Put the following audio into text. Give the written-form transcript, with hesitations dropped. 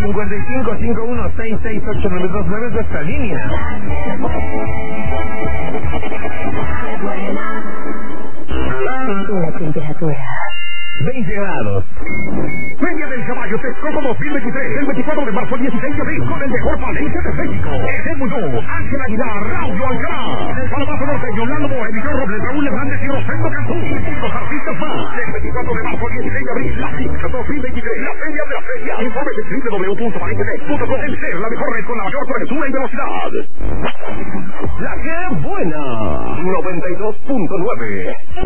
5551668929 es nuestra línea. La temperatura 20 grados. Feria del Caballo Texcoco 2023, el 24 de marzo al 16 de abril, con el mejor palenque de México. Edmundo, Ángel Aguilar, Raúl Alcalá, el Calabazo Norteño, Lalo Boe, Emilio Robles, Raúl Hernández y Rosendo Cantú. Los artistas más. El 24 de marzo al 16 de abril, la FICA 2023, la Feria de la Feria. Informes en www.palenquetex.com. El ser la mejor red con la mayor cobertura y velocidad. La que buena. 92.9.